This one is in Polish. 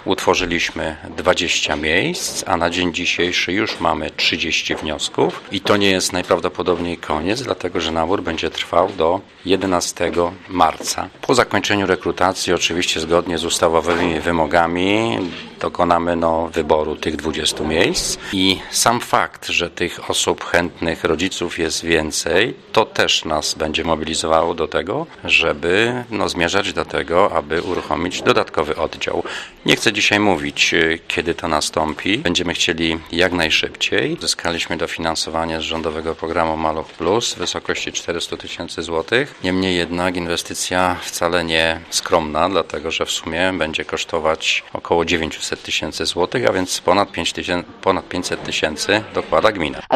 Utworzyliśmy 20 miejsc, a na dzień dzisiejszy już mamy 30 wniosków i to nie jest najprawdopodobniej koniec, dlatego że nabór będzie trwał do 11 marca. Po zakończeniu rekrutacji, oczywiście zgodnie z ustawowymi wymogami, dokonamy wyboru tych 20 miejsc i sam fakt, że tych osób chętnych, rodziców jest więcej, to też nas będzie mobilizowało do tego, żeby zmierzać do tego, aby uruchomić dodatkowy oddział. Nie chcę dzisiaj mówić, kiedy to nastąpi. Będziemy chcieli jak najszybciej. Zyskaliśmy dofinansowanie z rządowego programu Maluch Plus w wysokości 400 000 złotych. Niemniej jednak inwestycja wcale nie skromna, dlatego że w sumie będzie kosztować około 900 000 złotych, a więc ponad 500 000 dokłada gmina.